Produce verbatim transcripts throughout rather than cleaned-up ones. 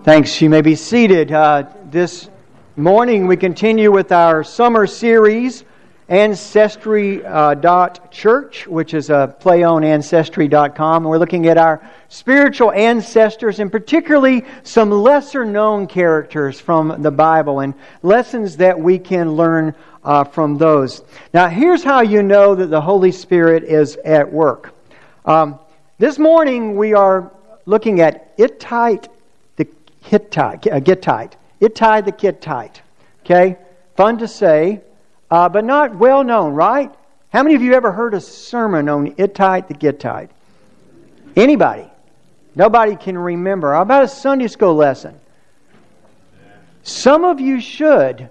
Thanks. You may be seated. Uh, this morning we continue with our summer series, Ancestry dot Church, which is a play on Ancestry dot com. And we're looking at our spiritual ancestors, and particularly some lesser-known characters from the Bible and lessons that we can learn uh, from those. Now, here's how you know that the Holy Spirit is at work. Um, this morning we are looking at Ittite Hittite, uh, Gittite, Ittai the Gittite. Okay, fun to say, uh, but not well known, right? How many of you ever heard a sermon on Ittai the Gittite? Anybody? Nobody can remember. How about a Sunday school lesson? Some of you should,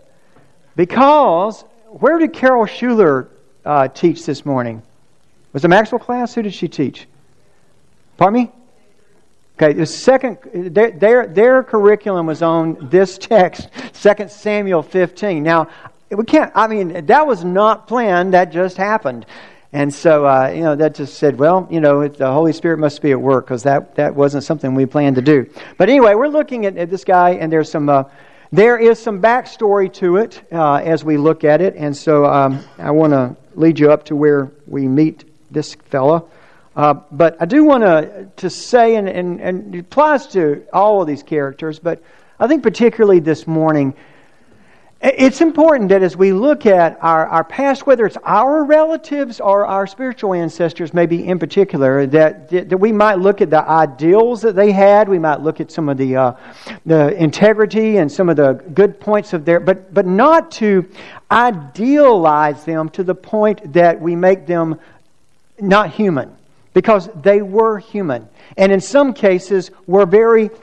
because where did Carol Schuler uh, teach this morning? Was it Maxwell class? Who did she teach? Pardon me? Okay, the second, their, their their curriculum was on this text, Second Samuel fifteen. Now, we can't, I mean, that was not planned, that just happened. And so, uh, you know, that just said, well, you know, the Holy Spirit must be at work, because that, that wasn't something we planned to do. But anyway, we're looking at, at this guy, and there's some, uh, there is some backstory to it uh, as we look at it. And so um, I want to lead you up to where we meet this fella. Uh, but I do want to to say, and, and, and it applies to all of these characters, but I think particularly this morning, it's important that as we look at our, our past, whether it's our relatives or our spiritual ancestors, maybe in particular, that, that we might look at the ideals that they had, we might look at some of the uh, the integrity and some of the good points of their, but but not to idealize them to the point that we make them not human. Because they were human. And in some cases were very,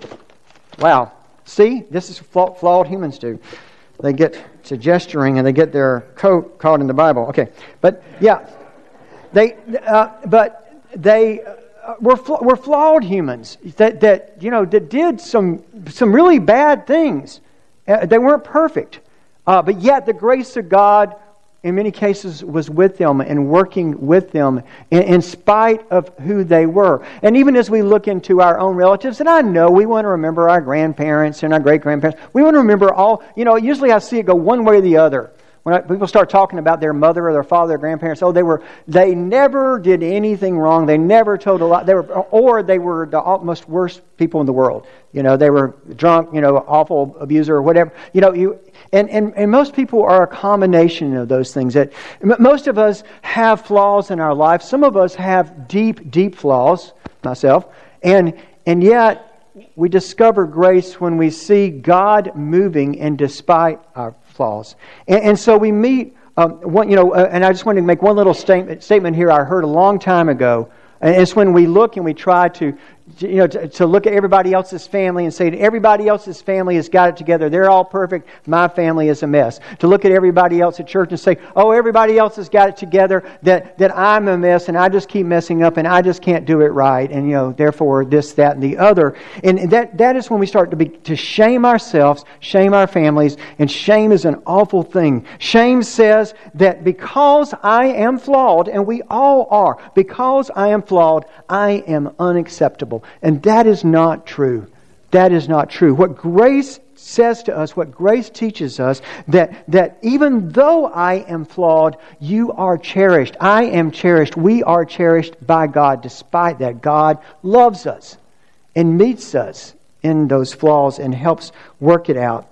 wow, see, this is what flawed humans do. They get to gesturing and they get their coat caught in the Bible. Okay, but yeah, they, uh, but they uh, were were flawed humans that that you know that did some some really bad things. Uh, they weren't perfect, uh, but yet the grace of God, in many cases, was with them and working with them in, in spite of who they were. And even as we look into our own relatives, and I know we want to remember our grandparents and our great-grandparents. We want to remember all, you know, usually I see it go one way or the other. When I, people start talking about their mother or their father, their grandparents, oh, they were, they never did anything wrong. They never told a lie. They were, or they were the most worst people in the world. You know, they were drunk, you know, awful abuser or whatever. You know, you, and, and, and most people are a combination of those things. That most of us have flaws in our life. Some of us have deep, deep flaws, myself. And, and yet, we discover grace when we see God moving and despite our flaws. And, and so we meet, um, one, you know, uh, and I just wanted to make one little statement, statement here I heard a long time ago. And it's when we look and we try to, you know, to, to look at everybody else's family and say, everybody else's family has got it together. They're all perfect. My family is a mess. To look at everybody else at church and say, oh, everybody else has got it together, that, that I'm a mess and I just keep messing up and I just can't do it right. And, you know, therefore this, that, and the other. And that, that is when we start to be, to shame ourselves, shame our families, and shame is an awful thing. Shame says that because I am flawed, and we all are, because I am flawed, I am unacceptable. And that is not true. That is not true. What grace says to us, what grace teaches us, that, that even though I am flawed, you are cherished. I am cherished. We are cherished by God. Despite that, God loves us and meets us in those flaws and helps work it out.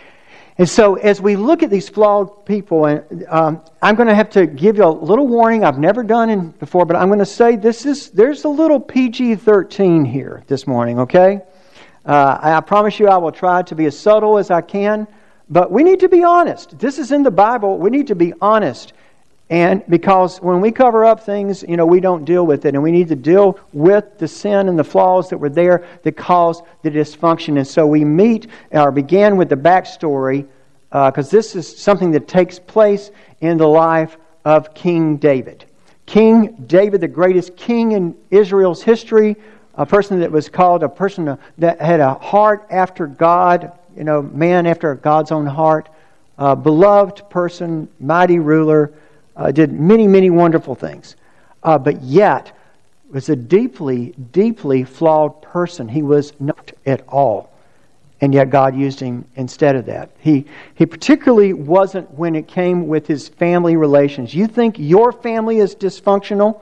And so as we look at these flawed people, and um, I'm going to have to give you a little warning I've never done in before, but I'm going to say this is there's a little P G thirteen here this morning, okay? Uh, I promise you I will try to be as subtle as I can, but we need to be honest. This is in the Bible. We need to be honest. And because when we cover up things, you know, we don't deal with it. And we need to deal with the sin and the flaws that were there that caused the dysfunction. And so we meet, or begin with the backstory, because uh, this is something that takes place in the life of King David. King David, the greatest king in Israel's history, a person that was called a person that had a heart after God, you know, man after God's own heart, a beloved person, mighty ruler, Uh, did many, many wonderful things. Uh, but yet, was a deeply, deeply flawed person. He was not at all. And yet God used him instead of that. He he particularly wasn't when it came with his family relations. You think your family is dysfunctional?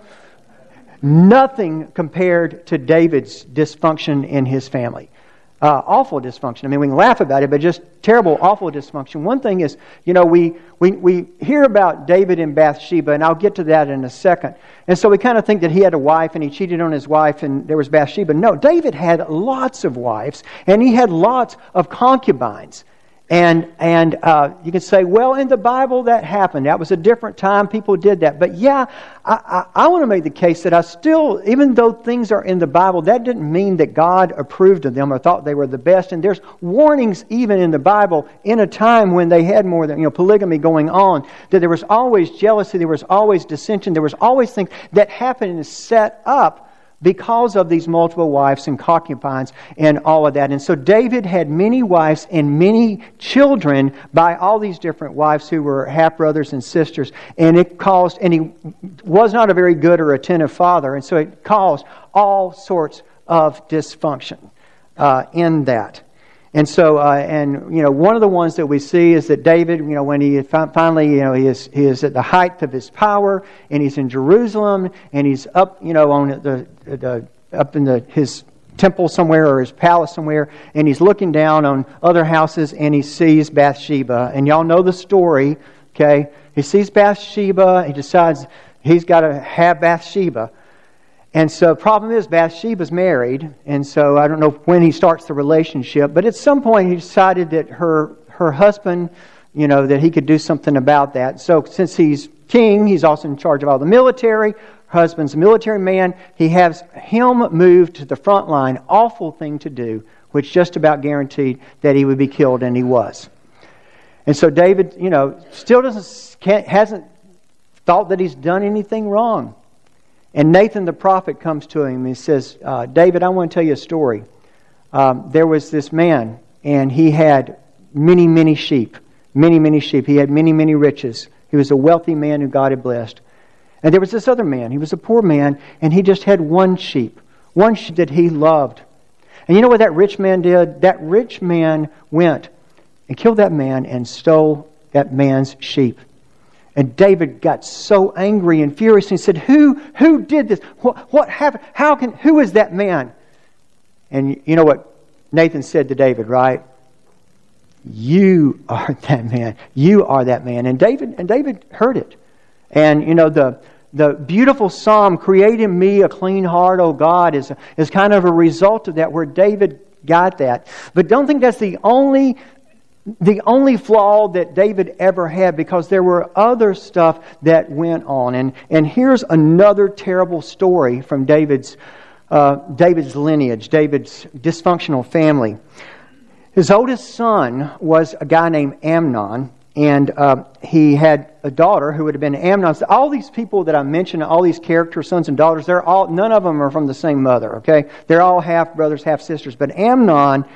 Nothing compared to David's dysfunction in his family. Uh, awful dysfunction. I mean, we can laugh about it, but just terrible, awful dysfunction. One thing is, you know, we, we, we hear about David and Bathsheba, and I'll get to that in a second. And so we kind of think that he had a wife, and he cheated on his wife, and there was Bathsheba. No, David had lots of wives, and he had lots of concubines. And and uh, you can say, well, in the Bible that happened. That was a different time. People did that. But yeah, I, I, I want to make the case that I still, even though things are in the Bible, that didn't mean that God approved of them or thought they were the best. And there's warnings even in the Bible in a time when they had more than, you know, polygamy going on, that there was always jealousy, there was always dissension, there was always things that happened and set up because of these multiple wives and concubines and all of that. And so David had many wives and many children by all these different wives who were half-brothers and sisters. And it caused, and he was not a very good or attentive father, and so it caused all sorts of dysfunction uh, in that. And so, uh, and you know, one of the ones that we see is that David, you know, when he finally, you know, he is he is at the height of his power, and he's in Jerusalem, and he's up, you know, on the, the up in the his temple somewhere or his palace somewhere, and he's looking down on other houses, and he sees Bathsheba, and y'all know the story, okay? He sees Bathsheba, he decides he's got to have Bathsheba. And so the problem is Bathsheba's married, and so I don't know when he starts the relationship, but at some point he decided that her her husband, you know, that he could do something about that. So since he's king, he's also in charge of all the military. Her husband's a military man. He has him moved to the front line. Awful thing to do, which just about guaranteed that he would be killed, and he was. And so David, you know, still doesn't can't, hasn't thought that he's done anything wrong. And Nathan the prophet comes to him and he says, uh, David, I want to tell you a story. Um, there was this man, and he had many, many sheep. Many, many sheep. He had many, many riches. He was a wealthy man who God had blessed. And there was this other man. He was a poor man, and he just had one sheep. One sheep that he loved. And you know what that rich man did? That rich man went and killed that man and stole that man's sheep. And David got so angry and furious, and he said, Who who did this? What, what happened? How can, who is that man? And you know what Nathan said to David, right? You are that man. You are that man. And David and David heard it. And you know, the the beautiful psalm, create in me a clean heart, O God, is, is kind of a result of that, where David got that. But don't think that's the only The only flaw that David ever had, because there were other stuff that went on. And and here's another terrible story from David's uh, David's lineage, David's dysfunctional family. His oldest son was a guy named Amnon, and uh, he had a daughter who would have been Amnon. So all these people that I mentioned, all these characters, sons and daughters, they're all none of them are from the same mother. Okay, they're all half brothers, half sisters. But Amnon.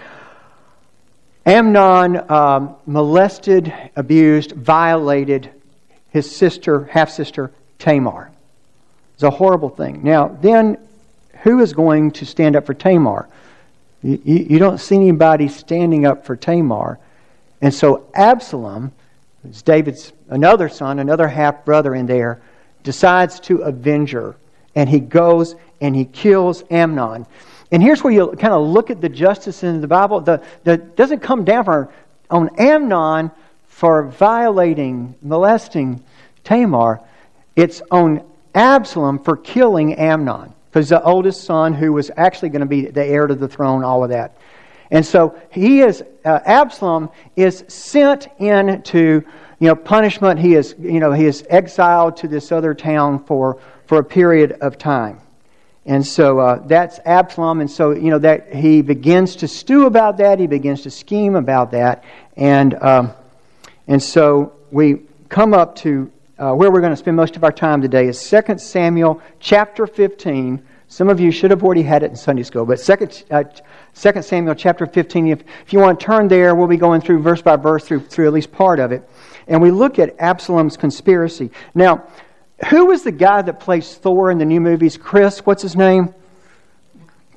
Amnon um, molested, abused, violated his sister, half-sister, Tamar. It's a horrible thing. Now, then, who is going to stand up for Tamar? You, you, you don't see anybody standing up for Tamar. And so Absalom, who's David's another son, another half-brother in there, decides to avenge her. And he goes and he kills Amnon. And here's where you kind of look at the justice in the Bible. The, the doesn't come down for, on Amnon for violating, molesting Tamar. It's on Absalom for killing Amnon, because the oldest son who was actually going to be the heir to the throne, all of that. And so he is uh, Absalom is sent into, you know, punishment. He is, you know, he is exiled to this other town for for a period of time. And so uh, that's Absalom, and so you know that he begins to stew about that. He begins to scheme about that, and um, and so we come up to uh, where we're going to spend most of our time today is Second Samuel chapter fifteen. Some of you should have already had it in Sunday school, but Second uh, Second Samuel chapter fifteen. If if you want to turn there, we'll be going through verse by verse through through at least part of it, and we look at Absalom's conspiracy now. Who was the guy that plays Thor in the new movies? Chris, what's his name?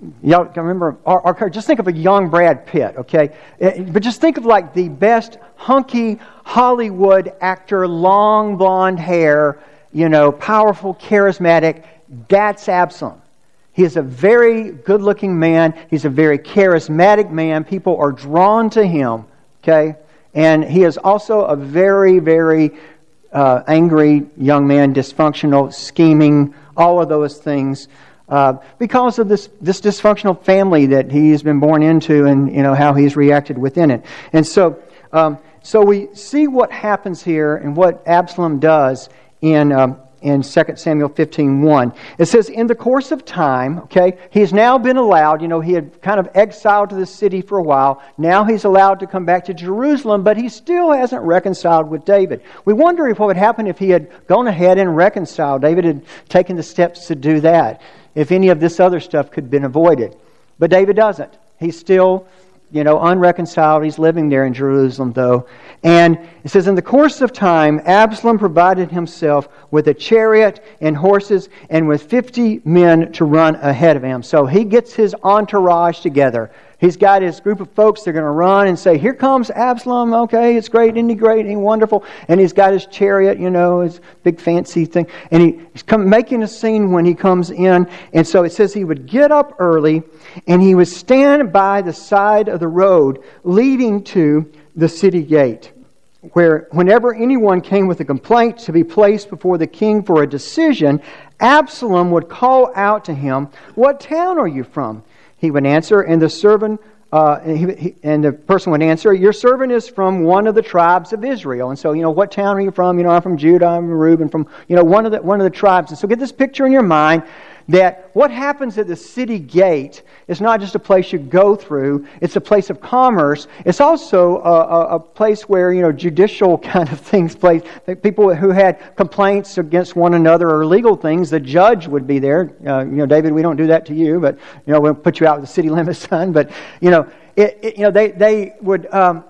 y'all can remember, or, or just think of a young Brad Pitt, okay? But just think of like the best hunky Hollywood actor, long blonde hair, you know, powerful, charismatic. That's Absalom. He is a very good-looking man. He's a very charismatic man. People are drawn to him, okay? And he is also a very, very uh, angry young man, dysfunctional, scheming, all of those things. Uh, because of this this dysfunctional family that he's been born into, and you know how he's reacted within it. And so, um, so we see what happens here and what Absalom does in um, in Second Samuel fifteen one. It says, in the course of time, okay, he's now been allowed. You know, he had kind of exiled to the city for a while. Now he's allowed to come back to Jerusalem, but he still hasn't reconciled with David. We wonder if what would happen if he had gone ahead and reconciled. David had taken the steps to do that. If any of this other stuff could have been avoided. But David doesn't. He's still, you know, unreconciled. He's living there in Jerusalem, though. And it says, in the course of time, Absalom provided himself with a chariot and horses and with fifty men to run ahead of him. So he gets his entourage together. He's got his group of folks that are going to run and say, here comes Absalom. Okay, it's great. Isn't he great? Isn't he wonderful? And he's got his chariot, you know, his big fancy thing. And he, he's come, making a scene when he comes in. And so it says he would get up early and he would stand by the side of the road leading to the city gate, where whenever anyone came with a complaint to be placed before the king for a decision, Absalom would call out to him, what town are you from? He would answer, and the servant, uh, he, he, and the person would answer, your servant is from one of the tribes of Israel. And so, you know, what town are you from? You know, I'm from Judah, I'm from Reuben, from, you know, one of the one of the tribes. And so get this picture in your mind that what happens at the city gate is not just a place you go through, it's a place of commerce. It's also a, a, a place where, you know, judicial kind of things place. People who had complaints against one another or legal things, the judge would be there. Uh, you know, David, we don't do that to you, but, you know, we'll put you out with the city limits, son. But, you know, it, it, you know, they, they would... Um,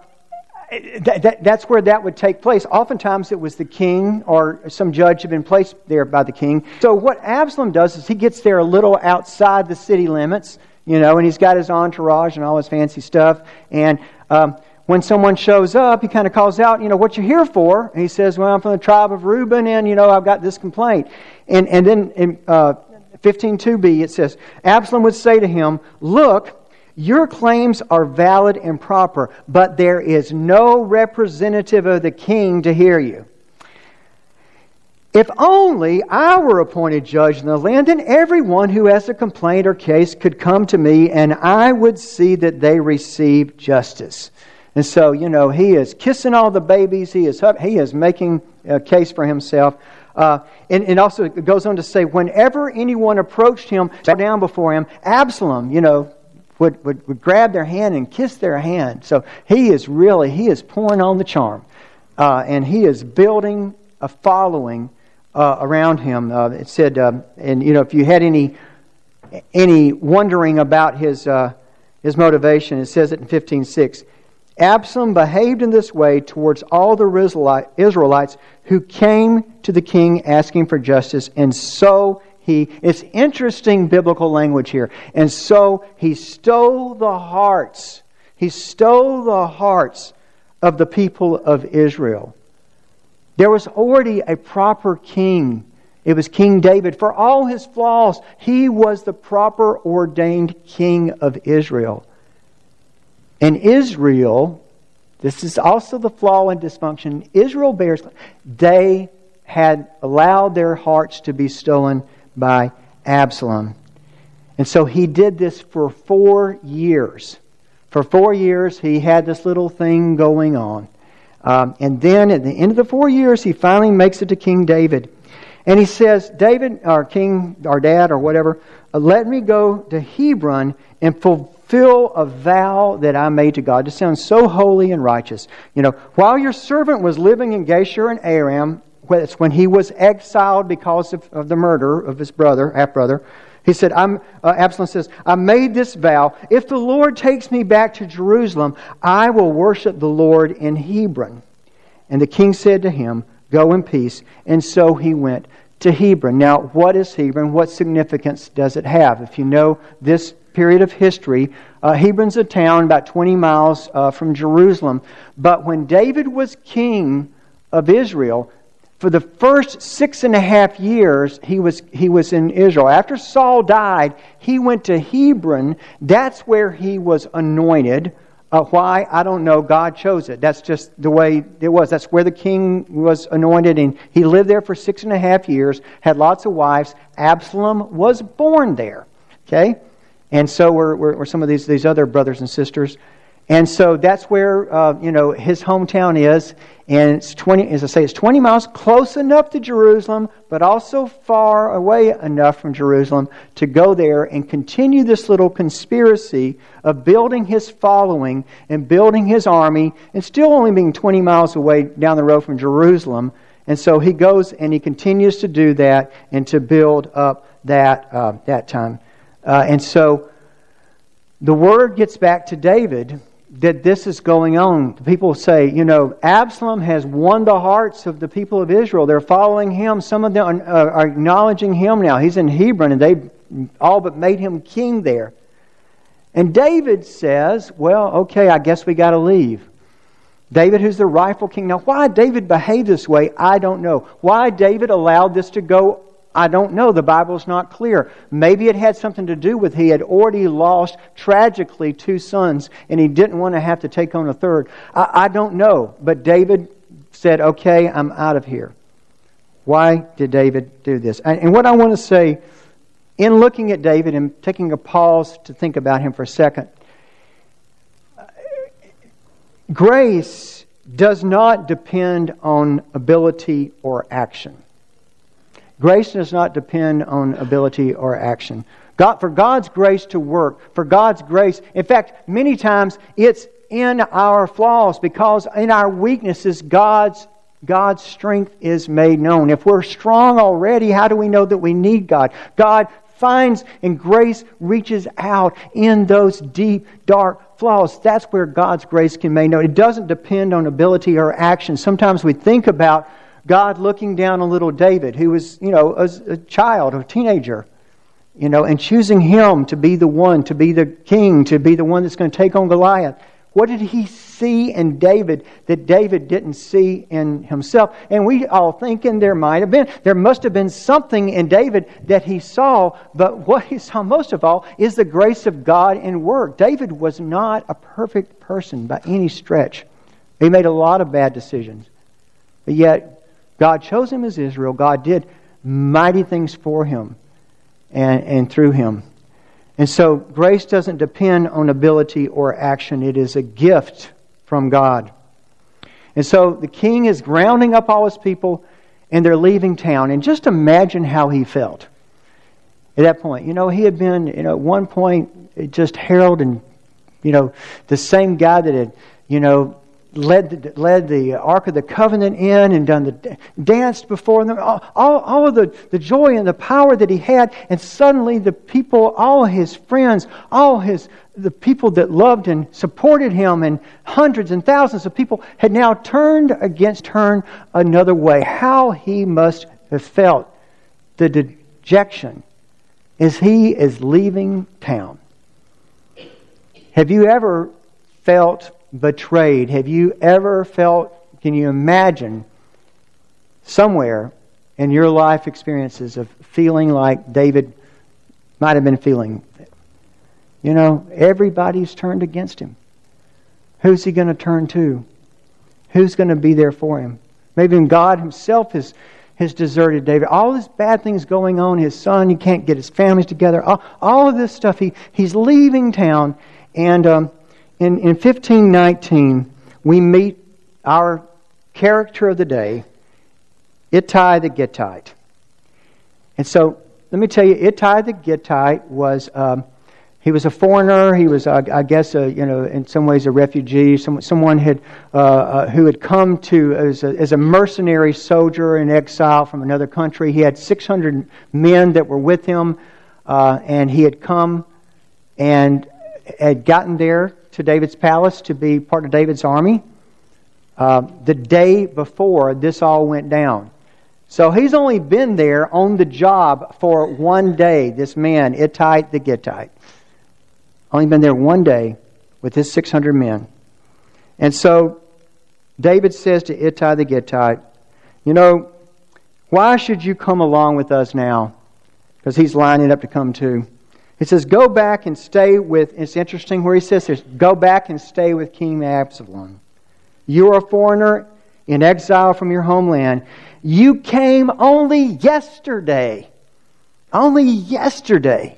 That, that, that's where that would take place. Oftentimes it was the king or some judge had been placed there by the king. So what Absalom does is he gets there a little outside the city limits, you know, and he's got his entourage and all his fancy stuff. And um, when someone shows up, he kind of calls out, you know, what you here for? And he says, well, I'm from the tribe of Reuben, and, you know, I've got this complaint. And, and then in uh, fifteen two b, it says, Absalom would say to him, look, your claims are valid and proper, but there is no representative of the king to hear you. If only I were appointed judge in the land, then everyone who has a complaint or case could come to me, and I would see that they receive justice. And so, you know, he is kissing all the babies. He is he is making a case for himself. Uh, and, and also it goes on to say, whenever anyone approached him, bow down before him, Absalom, you know, Would, would would grab their hand and kiss their hand. So he is really, he is pouring on the charm. Uh, and he is building a following uh, around him. Uh, it said, uh, and you know, if you had any any wondering about his uh, his motivation, it says it in fifteen six. Absalom behaved in this way towards all the Israelites who came to the king asking for justice, and so He, it's interesting biblical language here. And so he stole the hearts. He stole the hearts of the people of Israel. There was already a proper king. It was King David. For all his flaws, he was the proper ordained king of Israel. And Israel, this is also the flaw and dysfunction, Israel bears, they had allowed their hearts to be stolen by Absalom. And so he did this for four years. For four years he had this little thing going on. Um, and then at the end of the four years he finally makes it to King David. And he says, David, our king, our dad or whatever, let me go to Hebron and fulfill a vow that I made to God. This sounds so holy and righteous. You know, while your servant was living in Geshur and Aram, it's when he was exiled because of, of the murder of his brother, half-brother. He said, I'm, uh, Absalom says, I made this vow. If the Lord takes me back to Jerusalem, I will worship the Lord in Hebron. And the king said to him, go in peace. And so he went. to Hebron. Now, what is Hebron? What significance does it have? If you know this period of history, uh, Hebron's a town about twenty miles uh, from Jerusalem. But when David was king of Israel, for the first six and a half years, he was he was in Israel. After Saul died, he went to Hebron. That's where he was anointed. Uh, why? I don't know. God chose it. That's just the way it was. That's where the king was anointed, and he lived there for six and a half years, had lots of wives. Absalom was born there. Okay? And so were, were, were some of these, these other brothers and sisters. And so that's where uh, you know his hometown is, and it's twenty. As I say, it's twenty miles, close enough to Jerusalem, but also far away enough from Jerusalem to go there and continue this little conspiracy of building his following and building his army, and still only being twenty miles away down the road from Jerusalem. And so he goes and he continues to do that and to build up that uh, that time. Uh, and so the word gets back to David that this is going on. The people say, you know, Absalom has won the hearts of the people of Israel. They're following him. Some of them are, are acknowledging him now. He's in Hebron, and they all but made him king there. And David says, well, okay, I guess we got to leave. David, who's the rightful king. Now, why David behaved this way, I don't know. Why David allowed this to go, I don't know. The Bible's not clear. Maybe it had something to do with he had already lost, tragically, two sons, and he didn't want to have to take on a third. I, I don't know. But David said, okay, I'm out of here. Why did David do this? And, and what I want to say, in looking at David and taking a pause to think about him for a second, grace does not depend on ability or action. Grace does not depend on ability or action. God, for God's grace to work, for God's grace, in fact, many times it's in our flaws, because in our weaknesses, God's God's strength is made known. If we're strong already, how do we know that we need God? God finds and grace reaches out in those deep, dark flaws. That's where God's grace can be made known. It doesn't depend on ability or action. Sometimes we think about God looking down on little David, who was, you know, a, a child, a teenager, you know, and choosing him to be the one, to be the king, to be the one that's going to take on Goliath. What did he see in David that David didn't see in himself? And we all thinking there might have been, there must have been something in David that he saw, but what he saw most of all is the grace of God in work. David was not a perfect person by any stretch. He made a lot of bad decisions. But yet, God chose him as Israel. God did mighty things for him and, and through him. And so grace doesn't depend on ability or action. It is a gift from God. And so the king is grounding up all his people, and they're leaving town. And just imagine how he felt at that point. You know, he had been, you know, at one point just heralded, and, you know, the same guy that had, you know, led the, led the Ark of the Covenant in and done the danced before them, all, all, all of the, the joy and the power that he had, and suddenly the people, all his friends, all his the people that loved and supported him, and hundreds and thousands of people had now turned against her another way. How he must have felt the dejection as he is leaving town. Have you ever felt betrayed? Have you ever felt, can you imagine somewhere in your life experiences of feeling like David might have been feeling? You know, everybody's turned against him. Who's he going to turn to? Who's going to be there for him? Maybe even God himself has, has deserted David. All these bad things going on. His son, he can't get his family together. All, all of this stuff. He, he's leaving town, and um, In, in fifteen nineteen, we meet our character of the day, Ittai the Gittite. And so, let me tell you, Ittai the Gittite was, um, he was a foreigner. He was, uh, I guess, a, you know, in some ways a refugee. Some, someone had uh, uh, who had come to as a, as a mercenary soldier in exile from another country. He had six hundred men that were with him, uh, and he had come and had gotten there to David's palace to be part of David's army uh, the day before this all went down. So he's only been there on the job for one day, this man, Ittai the Gittite. Only been there one day with his six hundred men. And so David says to Ittai the Gittite, you know, why should you come along with us now? Because he's lining up to come too. He says, go back and stay with, it's interesting where he says this, go back and stay with King Absalom. You are a foreigner in exile from your homeland. You came only yesterday. Only yesterday.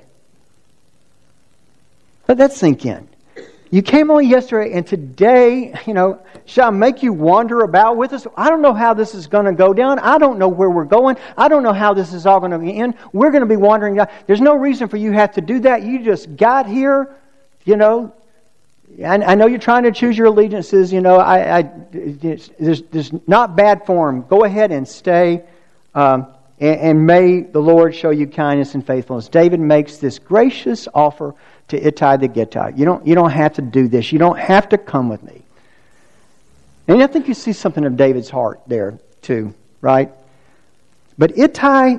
Let that sink in. You came only yesterday, and today, you know, shall I make you wander about with us? I don't know how this is going to go down. I don't know where we're going. I don't know how this is all going to end. We're going to be wandering down. There's no reason for you to have to do that. You just got here, you know. I, I know you're trying to choose your allegiances. You know, I, I there's, there's not bad form. Go ahead and stay, um, and, and may the Lord show you kindness and faithfulness. David makes this gracious offer to Ittai the Gittite. You don't, you don't have to do this. You don't have to come with me. And I think you see something of David's heart there too, right? But Ittai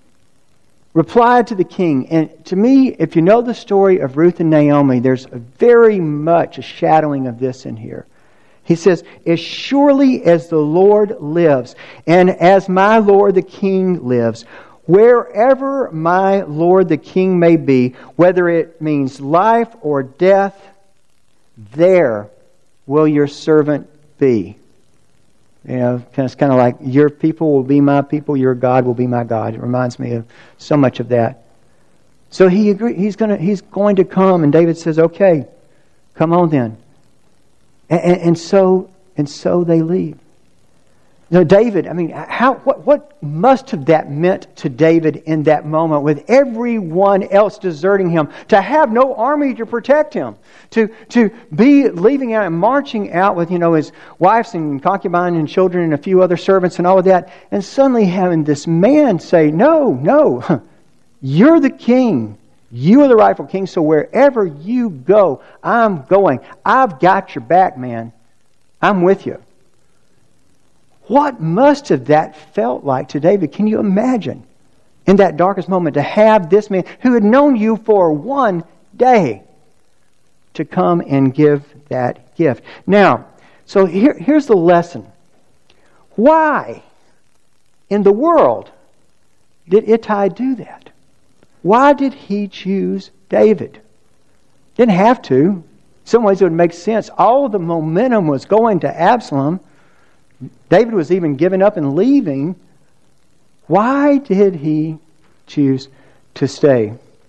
replied to the king, and to me, if you know the story of Ruth and Naomi, there's a very much a shadowing of this in here. He says, as surely as the Lord lives, and as my Lord the king lives, wherever my Lord the king may be, whether it means life or death, there will your servant be. You know, it's kind of like, your people will be my people, your God will be my God. It reminds me of so much of that. So he agree, he's going to he's going to come, and David says, okay, come on then. And, and, and so and so they leave. Now, David, I mean, how what what must have that meant to David in that moment, with everyone else deserting him, to have no army to protect him, to to be leaving out and marching out with, you know, his wives and concubines and children and a few other servants and all of that, and suddenly having this man say, "No, no, you're the king. You are the rightful king. So wherever you go, I'm going. I've got your back, man. I'm with you." What must have that felt like to David? Can you imagine, in that darkest moment, to have this man who had known you for one day to come and give that gift? Now, so here, here's the lesson. Why in the world did Ittai do that? Why did he choose David? Didn't have to. In some ways it would make sense. All the momentum was going to Absalom. David was even giving up and leaving. Why did he choose to stay?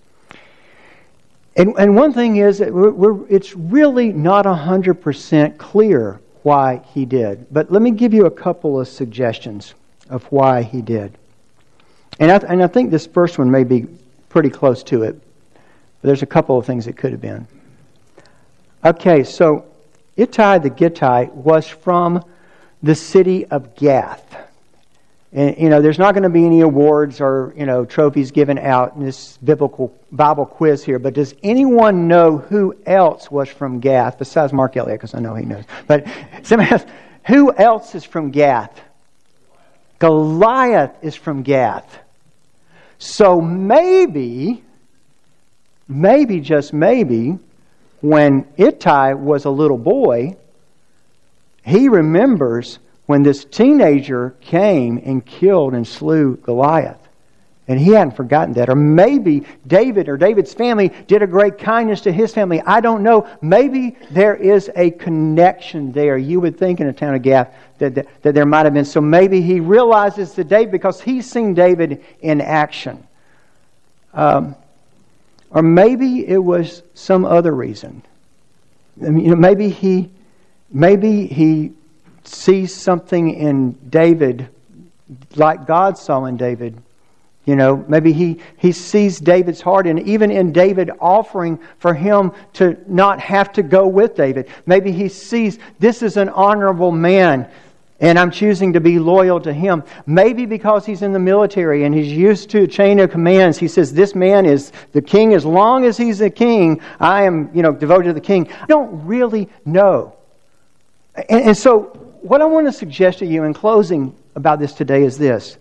And, and one thing is that we're, we're, it's really not one hundred percent clear why he did. But let me give you a couple of suggestions of why he did. And I, and I think this first one may be pretty close to it. But there's a couple of things it could have been. Okay, so Ittai the Gittite was from the city of Gath. And, you know, there's not going to be any awards or, you know, trophies given out in this biblical Bible quiz here, but does anyone know who else was from Gath besides Mark Elliott? Because I know he knows. But somebody else, who else is from Gath? Goliath is from Gath. So maybe, maybe, just maybe, when Ittai was a little boy, he remembers when this teenager came and killed and slew Goliath. And he hadn't forgotten that. Or maybe David or David's family did a great kindness to his family. I don't know. Maybe there is a connection there. You would think in the town of Gath that, that, that there might have been. So maybe he realizes that David, because he's seen David in action. Um, or maybe it was some other reason. I mean, you know, maybe he... Maybe he sees something in David like God saw in David. You know, maybe he, he sees David's heart, and even in David offering for him to not have to go with David. Maybe he sees this is an honorable man, and I'm choosing to be loyal to him. Maybe because he's in the military and he's used to a chain of commands, he says, this man is the king. As long as he's the king, I am, you know, devoted to the king. I don't really know. And, and so what I want to suggest to you in closing about this today is this.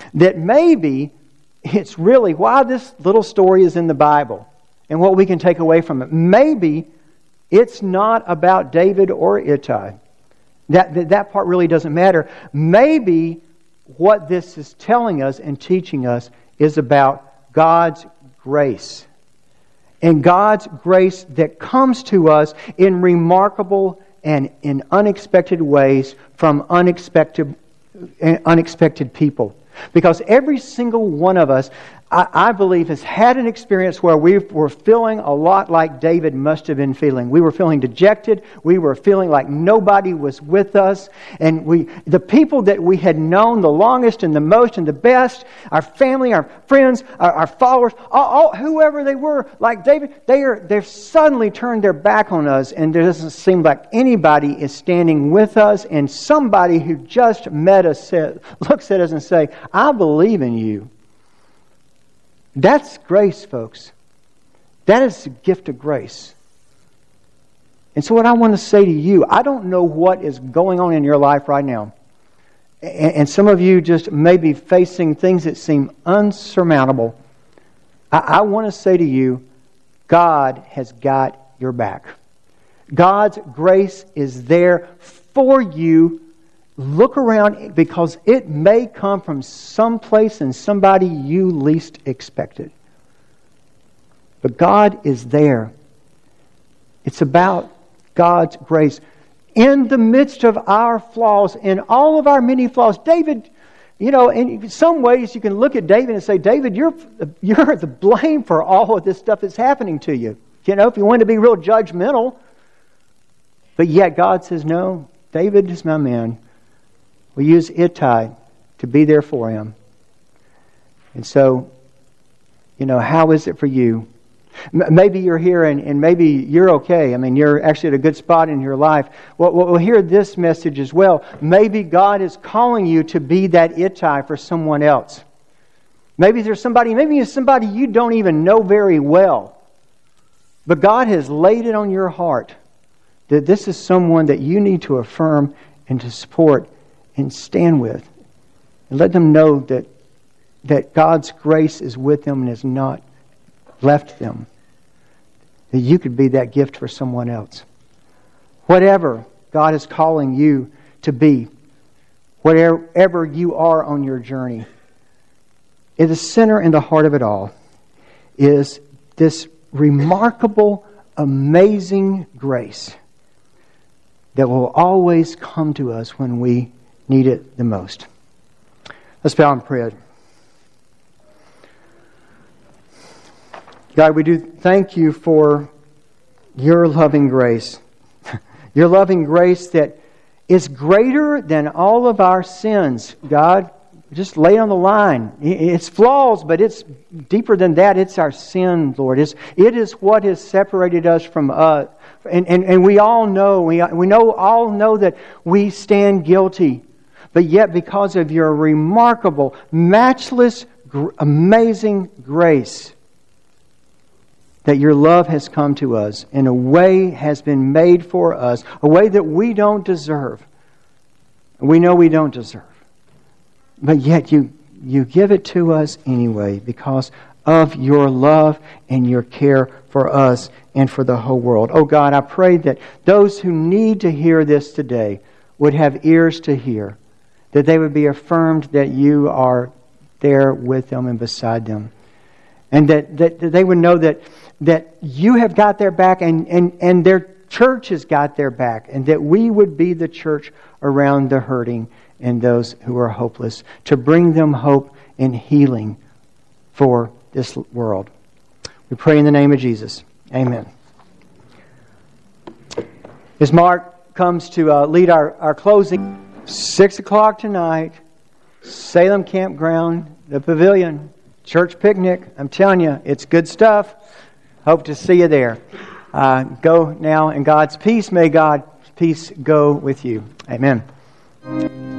that maybe it's really why this little story is in the Bible and what we can take away from it. Maybe it's not about David or Ittai. That, that, that part really doesn't matter. Maybe what this is telling us and teaching us is about God's grace. And God's grace that comes to us in remarkable and in unexpected ways from unexpected, unexpected people. Because every single one of us, I, I believe, has had an experience where we were feeling a lot like David must have been feeling. We were feeling dejected. We were feeling like nobody was with us. And we, the people that we had known the longest and the most and the best, our family, our friends, our, our followers, all, all, whoever they were, like David, they are, they've suddenly turned their back on us, and it doesn't seem like anybody is standing with us. And somebody who just met us said, looks at us and say, I believe in you. That's grace, folks. That is the gift of grace. And so what I want to say to you, I don't know what is going on in your life right now. And some of you just may be facing things that seem unsurmountable. I want to say to you, God has got your back. God's grace is there for you. Look around, because it may come from someplace and somebody you least expected. But God is there. It's about God's grace. In the midst of our flaws, in all of our many flaws, David, you know, in some ways you can look at David and say, David, you're, you're the blame for all of this stuff that's happening to you. You know, if you want to be real judgmental. But yet God says, no, David is my man. We use Ittai to be there for him. And so, you know, how is it for you? M- maybe you're here and, and maybe you're okay. I mean, you're actually at a good spot in your life. Well, we'll hear this message as well. Maybe God is calling you to be that Ittai for someone else. Maybe there's somebody, maybe it's somebody you don't even know very well. But God has laid it on your heart that this is someone that you need to affirm and to support and stand with. And let them know that, that God's grace is with them and has not left them. That you could be that gift for someone else. Whatever God is calling you to be, whatever you are on your journey, in the center and the heart of it all is this remarkable, amazing grace that will always come to us when we need it the most. Let's bow in prayer. God, we do thank you for your loving grace. Your loving grace that is greater than all of our sins. God, just lay it on the line. It's flaws, but it's deeper than that. It's our sin, Lord. It's, it is what has separated us from us. And, and, and we all know, we, we know all know that we stand guilty. But yet, because of your remarkable, matchless, gr- amazing grace, that your love has come to us in a way has been made for us, a way that we don't deserve. We know we don't deserve. But yet you, you give it to us anyway because of your love and your care for us and for the whole world. Oh God, I pray that those who need to hear this today would have ears to hear, that they would be affirmed that you are there with them and beside them. And that, that, that they would know that, that you have got their back and, and, and their church has got their back. And that we would be the church around the hurting and those who are hopeless, to bring them hope and healing for this world. We pray in the name of Jesus. Amen. As Mark comes to uh, lead our, our closing, six o'clock tonight, Salem Campground, the Pavilion, church picnic. I'm telling you, it's good stuff. Hope to see you there. Uh, go now in God's peace. May God's peace go with you. Amen.